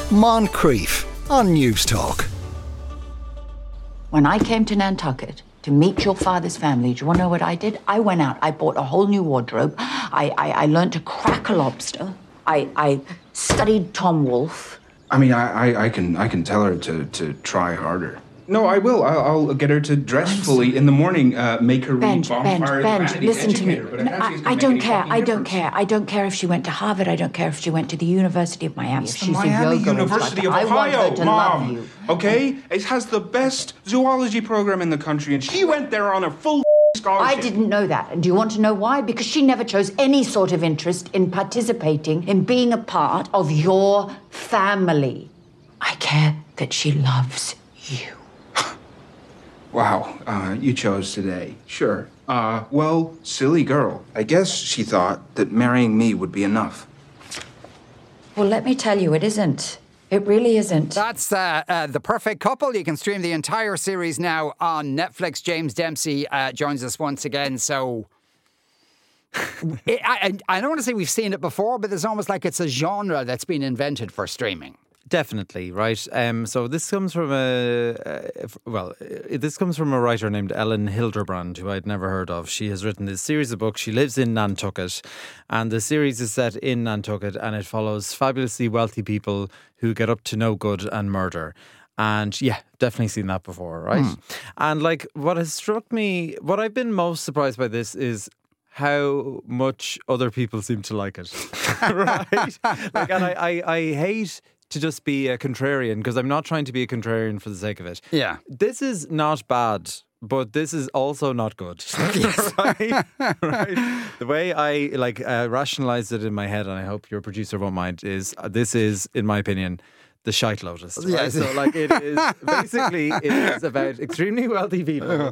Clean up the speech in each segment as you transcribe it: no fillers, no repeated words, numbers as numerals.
Moncrief on News Talk. When I came to Nantucket to meet your father's family, do you want to know what I did? I went out, I bought a whole new wardrobe, I learned to crack a lobster, I studied Tom Wolfe. I mean, I can tell her to try harder. No, I will. I'll get her to dress fully in the morning. Make her read Bonfire. Benj, listen to me. I don't care. I don't care if she went to Harvard. I don't care if she went to the University of Miami. It's the Miami University of Ohio, Mom. Okay? It has the best zoology program in the country, and she went there on a full scholarship. I didn't know that. And do you want to know why? Because she never chose any sort of interest in participating in being a part of your family. I care that she loves you. Wow, you chose today. Sure. Well, silly girl. I guess she thought that marrying me would be enough. Well, let me tell you, it isn't. It really isn't. That's The Perfect Couple. You can stream the entire series now on Netflix. James Dempsey joins us once again. So I don't want to say we've seen it before, but it's almost like it's a genre that's been invented for streaming. Definitely, right. So this comes from a writer named Ellen Hilderbrand, who I'd never heard of. She has written this series of books. She lives in Nantucket, and the series is set in Nantucket, and it follows fabulously wealthy people who get up to no good and murder. And yeah, definitely seen that before, right? And like, what has struck me, what I've been most surprised by this is how much other people seem to like it, right? Like, and I hate to just be a contrarian, because I'm not trying to be a contrarian for the sake of it. Yeah. This is not bad, but this is also not good. Right? The way I rationalised it in my head, and I hope your producer won't mind, is this is, in my opinion, the shite lotus. Right? Yes. So like it is basically, it is about extremely wealthy people,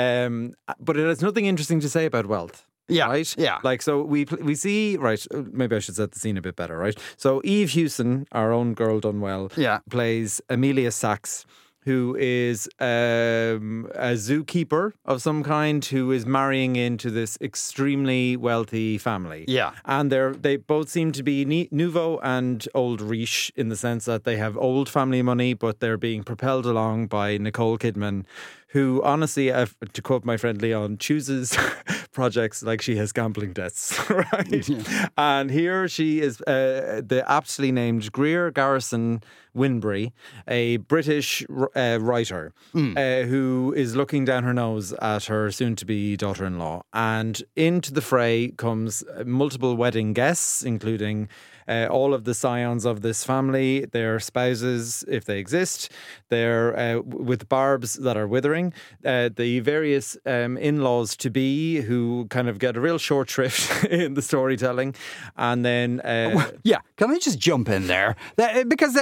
but it has nothing interesting to say about wealth. Yeah, right. Yeah. Like, so we see, right. Maybe I should set the scene a bit better, right? So Eve Hewson, our own girl done well, plays Amelia Sachs, who is a zookeeper of some kind who is marrying into this extremely wealthy family. Yeah. And they both seem to be nouveau and old riche, in the sense that they have old family money, but they're being propelled along by Nicole Kidman, who honestly, to quote my friend Leon, chooses projects like she has gambling debts, right? Yeah. And here she is, the aptly named Greer Garrison Winbury, a British writer who is looking down her nose at her soon-to-be daughter-in-law. And into the fray comes multiple wedding guests, including all of the scions of this family, their spouses, if they exist, their with barbs that are withering, the various in-laws to be, who kind of get a real short shrift in the storytelling, and then can I just jump in there, because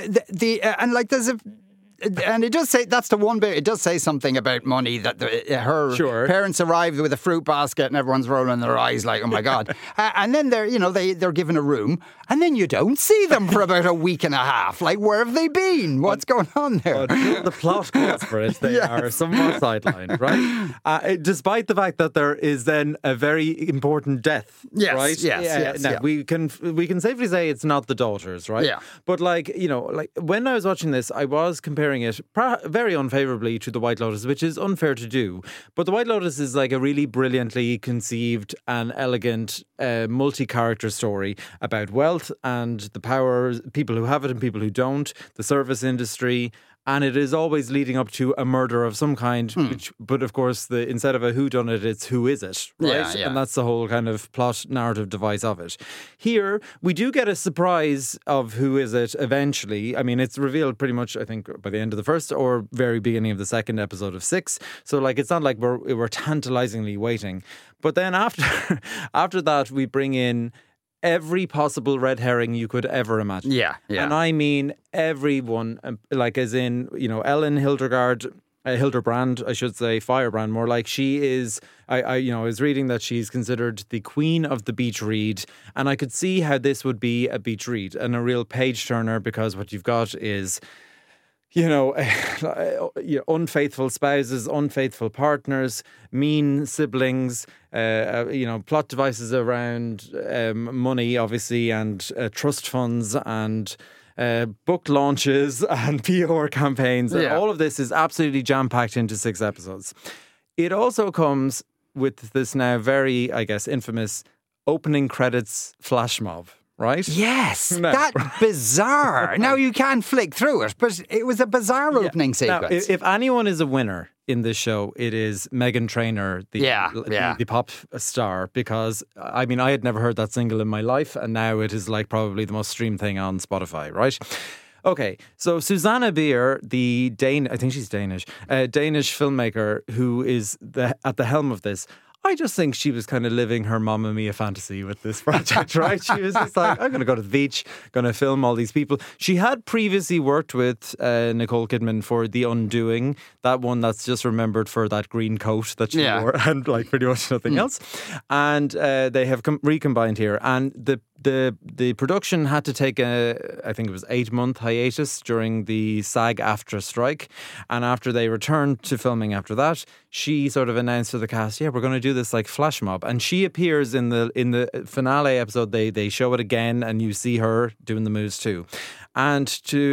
there's a. And it does say, that's the one bit, it does say something about money, that her parents arrived with a fruit basket and everyone's rolling their eyes like, oh my God. And then they're given a room, and then you don't see them for about a week and a half. Like, where have they been? What's going on there? The plot calls for it. They are somewhat sidelined, right? Despite the fact that there is then a very important death, right? Yes. Now, we can safely say it's not the daughters, right? Yeah. But like when I was watching this, I was comparing it very unfavourably to The White Lotus, which is unfair to do. But The White Lotus is like a really brilliantly conceived and elegant multi-character story about wealth and the power, people who have it and people who don't, the service industry. And it is always leading up to a murder of some kind, but of course, instead of a whodunit, it's who is it, right? Yeah. And that's the whole kind of plot narrative device of it. Here, we do get a surprise of who is it eventually. I mean, it's revealed pretty much, I think, by the end of the first or very beginning of the second episode of 6. So, like, it's not like we're tantalizingly waiting. But then after that, we bring in every possible red herring you could ever imagine. Yeah. And I mean everyone, like, as in, Ellen Hilderbrand, I should say, Firebrand, more like. She is, I was reading that she's considered the queen of the beach read, and I could see how this would be a beach read and a real page turner, because what you've got is, unfaithful spouses, unfaithful partners, mean siblings, plot devices around money, obviously, and trust funds, and book launches and PR campaigns. And all of this is absolutely jam-packed into 6 episodes. It also comes with this now very, I guess, infamous opening credits flash mob. Right? Yes, that bizarre. Now you can't flick through it, but it was a bizarre opening sequence. Now, if anyone is a winner in this show, it is Meghan Trainor, the pop star, because I mean, I had never heard that single in my life, and now it is like probably the most streamed thing on Spotify, right? Okay, so Susanna Bier, I think she's Danish, Danish filmmaker who is at the helm of this. I just think she was kind of living her Mamma Mia fantasy with this project, right? She was just like, I'm going to go to the beach, going to film all these people. She had previously worked with Nicole Kidman for The Undoing, that one that's just remembered for that green coat that she wore and like pretty much nothing else. And they have recombined here. And the production had to take I think it was 8-month hiatus during the SAG-AFTRA strike. And after they returned to filming after that, she sort of announced to the cast, we're going to do this like flash mob. And she appears in the finale episode. They show it again and you see her doing the moves too. And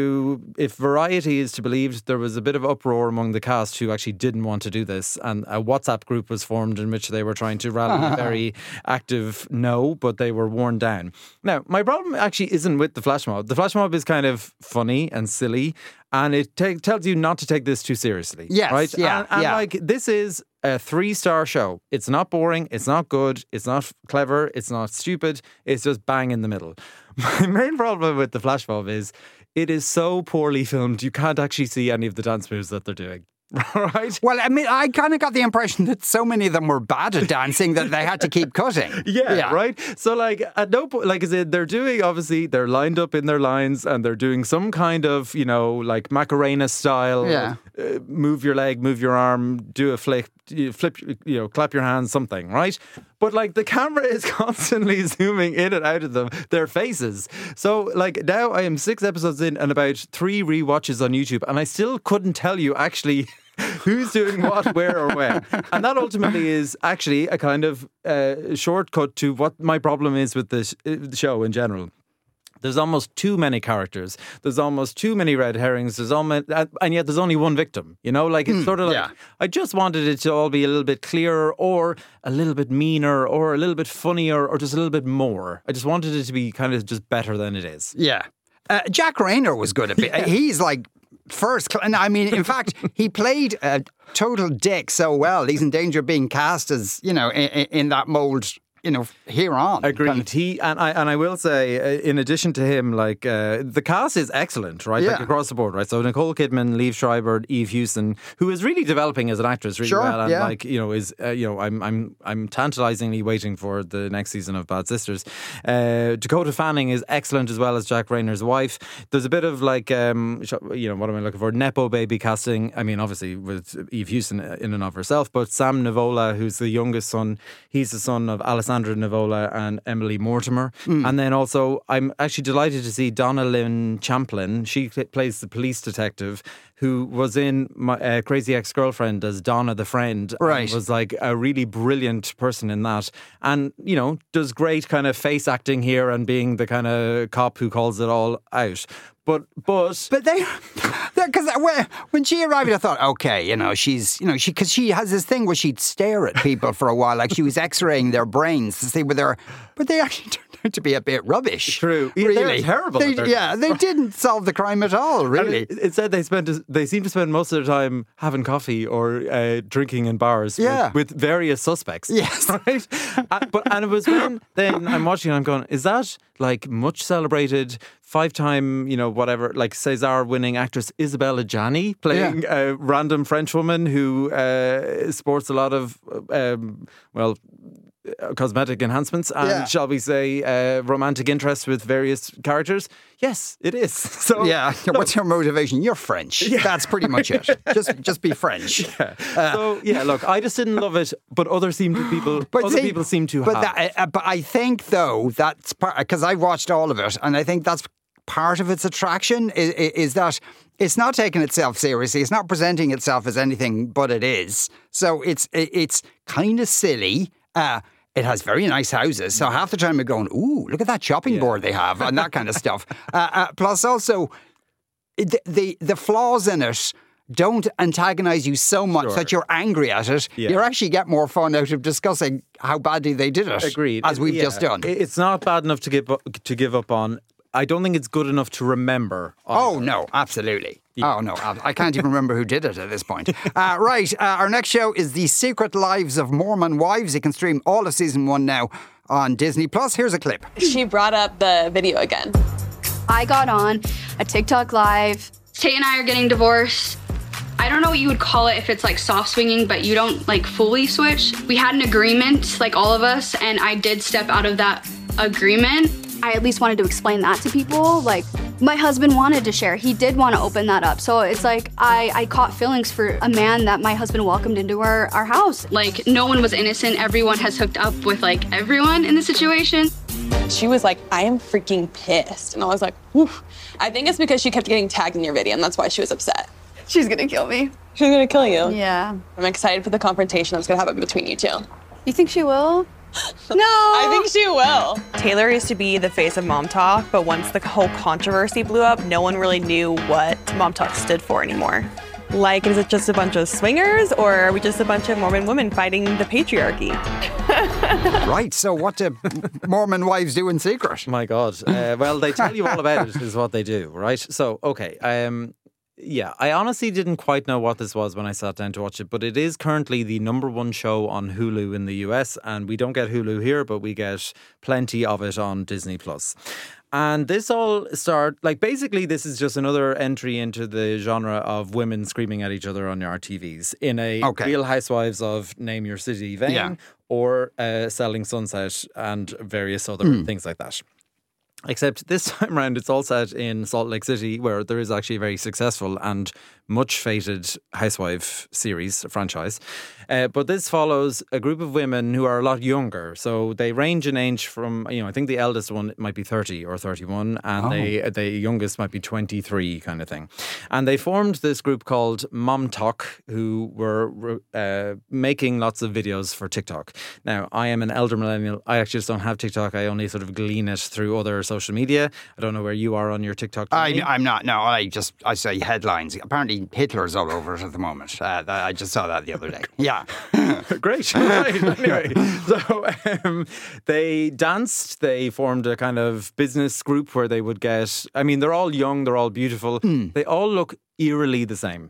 if Variety is to believe, there was a bit of uproar among the cast who actually didn't want to do this. And a WhatsApp group was formed in which they were trying to rally a very active no, but they were worn down. Now, my problem actually isn't with the flash mob. The flash mob is kind of funny and silly, and it tells you not to take this too seriously. Yes, right? yeah. And like, this is a 3-star show. It's not boring. It's not good. It's not clever. It's not stupid. It's just bang in the middle. My main problem with the flash mob is it is so poorly filmed. You can't actually see any of the dance moves that they're doing. Right? Well, I mean, I kind of got the impression that so many of them were bad at dancing that they had to keep cutting. Yeah, right? So, like, at no point, like I said, they're doing, obviously, they're lined up in their lines and they're doing some kind of, like Macarena style, move your leg, move your arm, do a flip, clap your hands, something, right? But like the camera is constantly zooming in and out of their faces. So like now I am 6 episodes in and about 3 rewatches on YouTube, and I still couldn't tell you actually who's doing what, where or when. And that ultimately is actually a kind of shortcut to what my problem is with this show in general. There's almost too many characters. There's almost too many red herrings. And yet there's only one victim. Like it's sort of like, I just wanted it to all be a little bit clearer or a little bit meaner or a little bit funnier or just a little bit more. I just wanted it to be kind of just better than it is. Yeah. Jack Rayner was good at it. He's like first. And I mean, in fact, he played a total dick so well. He's in danger of being cast as, in that mould. Here on. Agreed. I will say, in addition to him, like the cast is excellent, right? Like across the board, right? So Nicole Kidman, Liev Schreiber, Eve Hewson, who is really developing as an actress really well, and I'm tantalizingly waiting for the next season of Bad Sisters. Dakota Fanning is excellent as well as Jack Rayner's wife. There's a bit of like, what am I looking for? Nepo baby casting. I mean, obviously with Eve Hewson in and of herself, but Sam Nivola, who's the youngest son, he's the son of Alessandra Nivola and Emily Mortimer. And then also I'm actually delighted to see Donna Lynn Champlin. She plays the police detective who was in my Crazy Ex-Girlfriend as Donna the friend. Right. And was like a really brilliant person in that. And, does great kind of face acting here and being the kind of cop who calls it all out. But they, because when she arrived, I thought, okay, she's, because she has this thing where she'd stare at people for a while, like she was X-raying their brains to see whether, but they actually turned out to be a bit rubbish. True, really, they're terrible. They didn't solve the crime at all, really. It said they seem to spend most of their time having coffee or drinking in bars with various suspects. Yes, right. And it was when then I'm watching and I'm going, is that like much celebrated 5-time, whatever, like César winning actress Isabella Gianni playing a random French woman who sports a lot of, cosmetic enhancements and, shall we say, romantic interests with various characters? Yes, it is. So what's your motivation? You're French. Yeah. That's pretty much it. Just be French. Yeah. Look, I just didn't love it, but other people seem to have. But I think though that's part, because I watched all of it, and I think that's part of its attraction is that it's not taking itself seriously. It's not presenting itself as anything but it is. So it's kind of silly. It has very nice houses. So half the time we're going, ooh, look at that chopping board they have and that kind of stuff. Plus also, the flaws in it don't antagonize you so much that you're angry at it. Yeah. You actually get more fun out of discussing how badly they did it. Agreed. As we've just done. It's not bad enough to give up on. I don't think it's good enough to remember. Oh, no, absolutely. Yeah. Oh, no, I can't even remember who did it at this point. Our next show is The Secret Lives of Mormon Wives. You can stream all of season 1 now on Disney+. Here's a clip. She brought up the video again. I got on a TikTok live. Tay and I are getting divorced. I don't know what you would call it if it's like soft swinging, but you don't like fully switch. We had an agreement, like all of us, and I did step out of that agreement. I at least wanted to explain that to people. Like, my husband wanted to share. He did want to open that up. So it's like I caught feelings for a man that my husband welcomed into our house. Like, no one was innocent. Everyone has hooked up with like everyone in the situation. She was like, I am freaking pissed. And I was like, whew. I think it's because she kept getting tagged in your video, and that's why she was upset. She's gonna kill me. She's gonna kill you? Yeah. I'm excited for the confrontation that's gonna happen between you two. You think she will? No. I think she will. Taylor used to be the face of Mom Talk, but once the whole controversy blew up, no one really knew what Mom Talk stood for anymore. Like, is it just a bunch of swingers, or are we just a bunch of Mormon women fighting the patriarchy? Right, so what do Mormon wives do in secret? My God. Well, they tell you all about it, is what they do, right? So, okay. Yeah, I honestly didn't quite know what this was when I sat down to watch it, but it is currently the #1 show on Hulu in the US, and we don't get Hulu here, but we get plenty of it on Disney+. And this all basically this is just another entry into the genre of women screaming at each other on your TVs in a Real Housewives of Name Your City vein, or Selling Sunset and various other things like that. Except this time around, it's all set in Salt Lake City, where there is actually a very successful and much feted housewife series, franchise. But this follows a group of women who are a lot younger. So they range in age from, I think the eldest one might be 30 or 31, and the youngest might be 23 kind of thing. And they formed this group called Mom Talk, who were making lots of videos for TikTok. Now, I am an elder millennial. I actually just don't have TikTok. I only sort of glean it through other social media. I don't know where you are on your TikTok. I'm not. No, I say headlines. Apparently Hitler's all over it at the moment. I just saw that the other day. Yeah. Great. Right. Anyway, so they danced. They formed a kind of business group where they would get, they're all young, they're all beautiful. They all look eerily the same.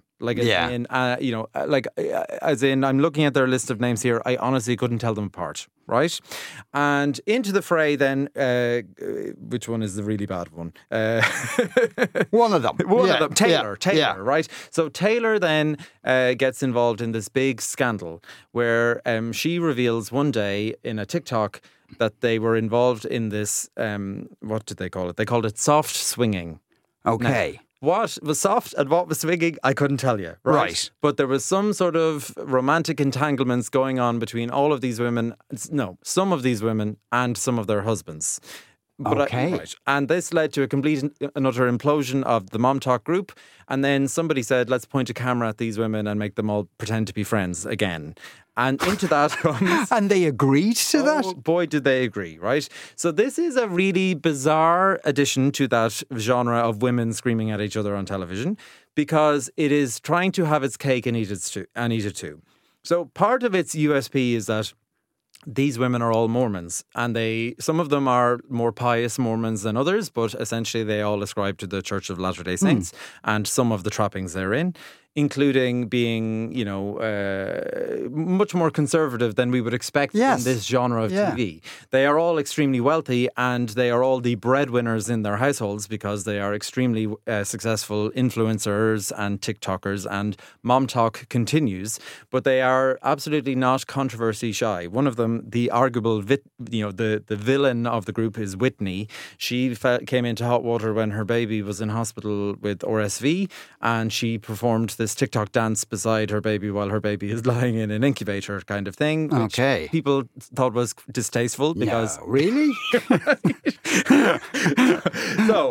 As in, I'm looking at their list of names here. I honestly couldn't tell them apart, right? And into the fray then, which one is the really bad one? One of them. One of them. Taylor, right? So Taylor then gets involved in this big scandal where she reveals one day in a TikTok that they were involved in this, what did they call it? They called it soft swinging. Okay. Now, what was soft and what was swinging, I couldn't tell you. Right. But there was some sort of romantic entanglements going on between all of these women. No, some of these women and some of their husbands. Right. And this led to a complete and utter implosion of the Mom Talk group. And then somebody said, let's point a camera at these women and make them all pretend to be friends again. And into that comes... And they agreed to that? Oh, boy, did they agree, right? So this is a really bizarre addition to that genre of women screaming at each other on television, because it is trying to have its cake and eat it too. So part of its USP is that these women are all Mormons, and some of them are more pious Mormons than others, but essentially they all ascribe to the Church of Latter-day Saints and some of the trappings therein, including being, much more conservative than we would expect in this genre of TV. They are all extremely wealthy, and they are all the breadwinners in their households because they are extremely successful influencers and TikTokers, and Mom Talk continues, but they are absolutely not controversy shy. One of them, the arguable, the villain of the group is Whitney. She came into hot water when her baby was in hospital with RSV, and she performed this TikTok dance beside her baby while her baby is lying in an incubator kind of thing, which people thought was distasteful because... No, really? So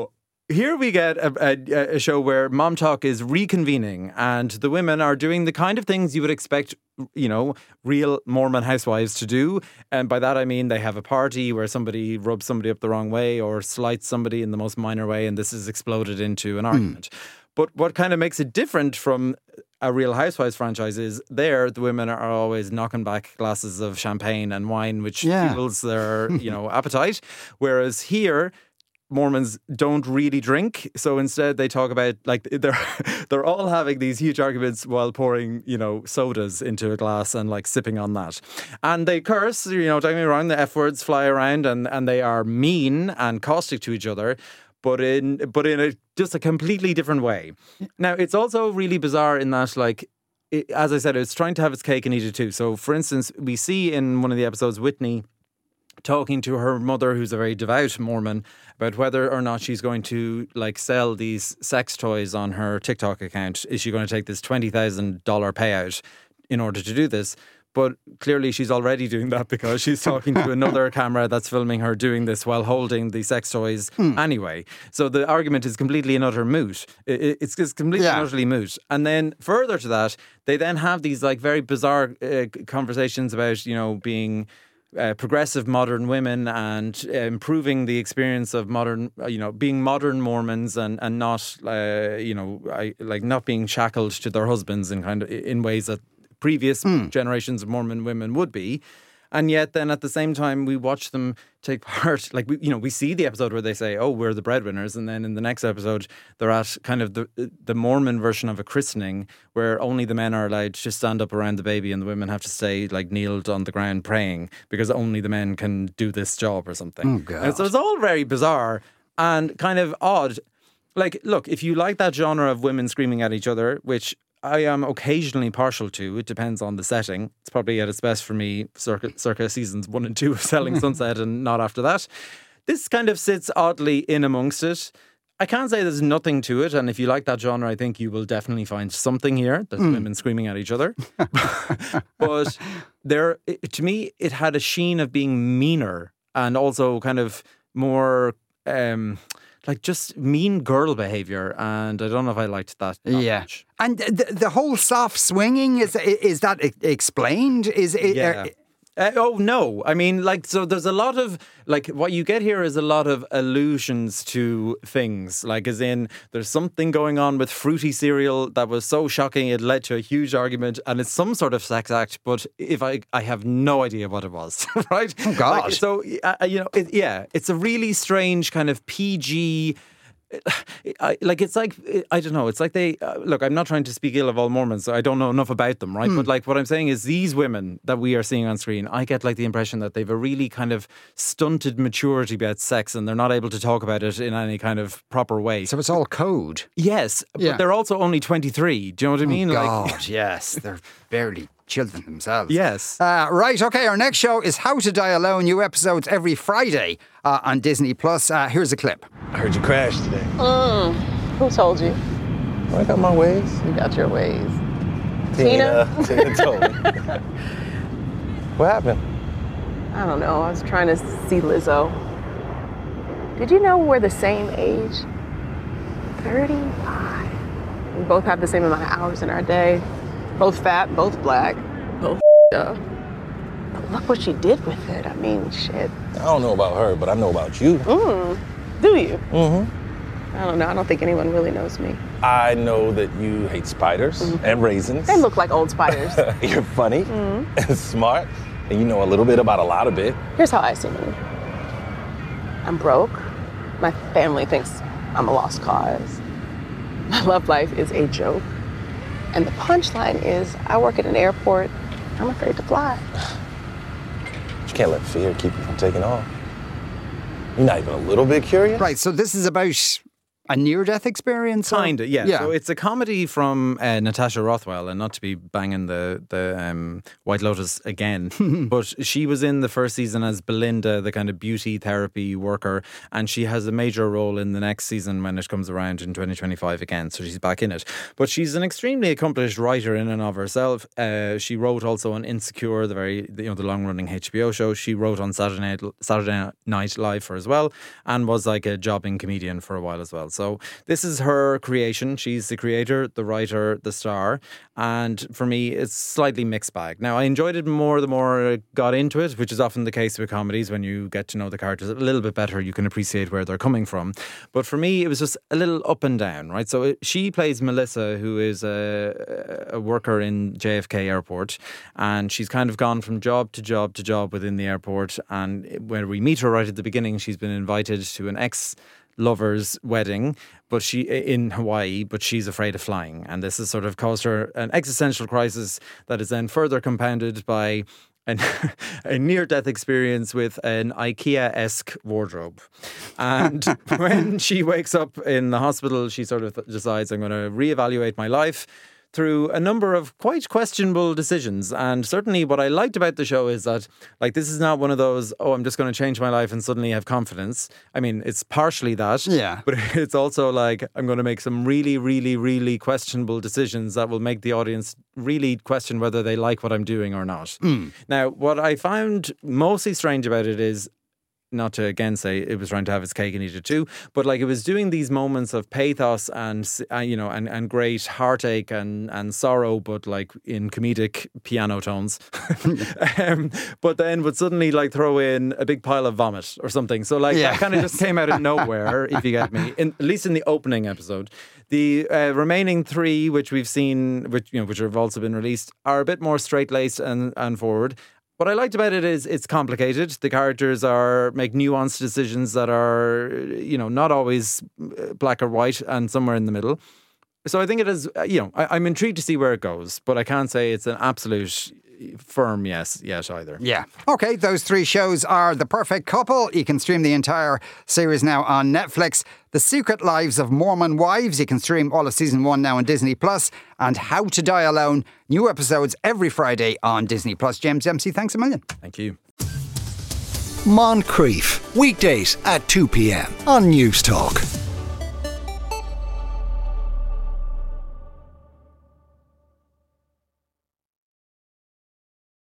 here we get a show where Mom Talk is reconvening and the women are doing the kind of things you would expect, you know, real Mormon housewives to do. And by that I mean they have a party where somebody rubs somebody up the wrong way or slights somebody in the most minor way, and this is exploded into an argument. But what kind of makes it different from a Real Housewives franchise is there the women are always knocking back glasses of champagne and wine, which fuels their, you know, appetite. Whereas here, Mormons don't really drink, so instead they talk about, like, they're all having these huge arguments while pouring, you know, sodas into a glass and like sipping on that, and they curse, you know, don't get me wrong, the F words fly around and they are mean and caustic to each other, but in just a completely different way. Now it's also really bizarre in that, like, as I said, it's trying to have its cake and eat it too. So for instance, we see in one of the episodes Whitney talking to her mother, who's a very devout Mormon, about whether or not she's going to like sell these sex toys on her TikTok account. Is she going to take this $20,000 payout in order to do this? But clearly she's already doing that because she's talking to another camera that's filming her doing this while holding the sex toys anyway. So the argument is completely and utter moot. It's just completely and utterly moot. And then further to that, they then have these like very bizarre conversations about, you know, being progressive modern women and improving the experience of modern, you know, being modern Mormons and not, you know, like not being shackled to their husbands in ways that previous generations of Mormon women would be. And yet then at the same time, we watch them take part, like, we see the episode where they say, oh, we're the breadwinners. And then in the next episode, they're at kind of the Mormon version of a christening where only the men are allowed to stand up around the baby and the women have to stay like kneeled on the ground praying because only the men can do this job or something. Oh, God. And so it's all very bizarre and kind of odd. Like, look, if you like that genre of women screaming at each other, which I am occasionally partial to. It depends on the setting. It's probably at its best for me circa seasons 1 and 2 of Selling Sunset and not after that. This kind of sits oddly in amongst it. I can't say there's nothing to it, and if you like that genre, I think you will definitely find something here. There's women screaming at each other. But to me, it had a sheen of being meaner and also kind of more... like just mean girl behaviour, and I don't know if I liked that much. And the whole soft swinging, is that explained? Oh, no. I mean, like, so there's a lot of, like, what you get here is a lot of allusions to things. Like, as in, there's something going on with fruity cereal that was so shocking it led to a huge argument, and it's some sort of sex act, but I have no idea what it was, right? Oh, God. Like, so, you know, it's a really strange kind of PG... I don't know. It's like they look. I'm not trying to speak ill of all Mormons. So I don't know enough about them, right? But like what I'm saying is, these women that we are seeing on screen, I get like the impression that they've a really kind of stunted maturity about sex, and they're not able to talk about it in any kind of proper way. So it's all code. Yes, but they're also only 23. Do you know what I mean? God, like, yes, they're barely children themselves. Yes. Right, okay, our next show is How to Die Alone, new episodes every Friday on Disney+. Here's a clip. I heard you crashed today. Who told you? Well, I got my ways. You got your ways. Tina told me. What happened? I don't know. I was trying to see Lizzo. Did you know we're the same age? 35. We both have the same amount of hours in our day. Both fat, both black, both up. But look what she did with it. I mean, shit. I don't know about her, but I know about you. Do you? I don't know. I don't think anyone really knows me. I know that you hate spiders and raisins. They look like old spiders. You're funny and smart, and you know a little bit about a lot of it. Here's how I see me. I'm broke. My family thinks I'm a lost cause. My love life is a joke. And the punchline is, I work at an airport. I'm afraid to fly. You can't let fear keep you from taking off. You're not even a little bit curious? Right, so this is about a near-death experience? Kind of, yeah. So it's a comedy from Natasha Rothwell, and not to be banging the White Lotus again, but she was in the first season as Belinda, the kind of beauty therapy worker, and she has a major role in the next season when it comes around in 2025 again, so she's back in it. But she's an extremely accomplished writer in and of herself. She wrote also on Insecure, the long-running HBO show. She wrote on Saturday Night Live for as well, and was like a jobbing comedian for a while as well. So this is her creation. She's the creator, the writer, the star. And for me, it's slightly mixed bag. Now, I enjoyed it more the more I got into it, which is often the case with comedies. When you get to know the characters a little bit better, you can appreciate where they're coming from. But for me, it was just a little up and down, right? So she plays Melissa, who is a worker in JFK Airport. And she's kind of gone from job to job to job within the airport. And when we meet her right at the beginning, she's been invited to an ex-lover's wedding, but she in Hawaii, but she's afraid of flying. And this has sort of caused her an existential crisis that is then further compounded by a near-death experience with an IKEA-esque wardrobe. And when she wakes up in the hospital, she sort of decides, I'm going to reevaluate my life through a number of quite questionable decisions. And certainly what I liked about the show is that, like, this is not one of those, I'm just going to change my life and suddenly have confidence. I mean, it's partially that. Yeah. But it's also like, I'm going to make some really, really, really questionable decisions that will make the audience really question whether they like what I'm doing or not. Now, what I found mostly strange about it is, not to again say it was trying to have its cake and eat it too, but like it was doing these moments of pathos and and great heartache and sorrow, but like in comedic piano tones. But then would suddenly like throw in a big pile of vomit or something. So like that kind of just came out of nowhere, if you get me. At least in the opening episode. The remaining three, which we've seen, which have also been released, are a bit more straight-laced and forward. What I liked about it is it's complicated. The characters make nuanced decisions that are, not always black or white and somewhere in the middle. So I think it is, I'm intrigued to see where it goes, but I can't say it's an absolute firm yes yet either. Yeah. Okay, those three shows are The Perfect Couple. You can stream the entire series now on Netflix. The Secret Lives of Mormon Wives. You can stream all of season 1 now on Disney Plus. And How to Die Alone. New episodes every Friday on Disney Plus. James Dempsey, thanks a million. Thank you. Moncrief, weekdays at 2 p.m. on News Talk.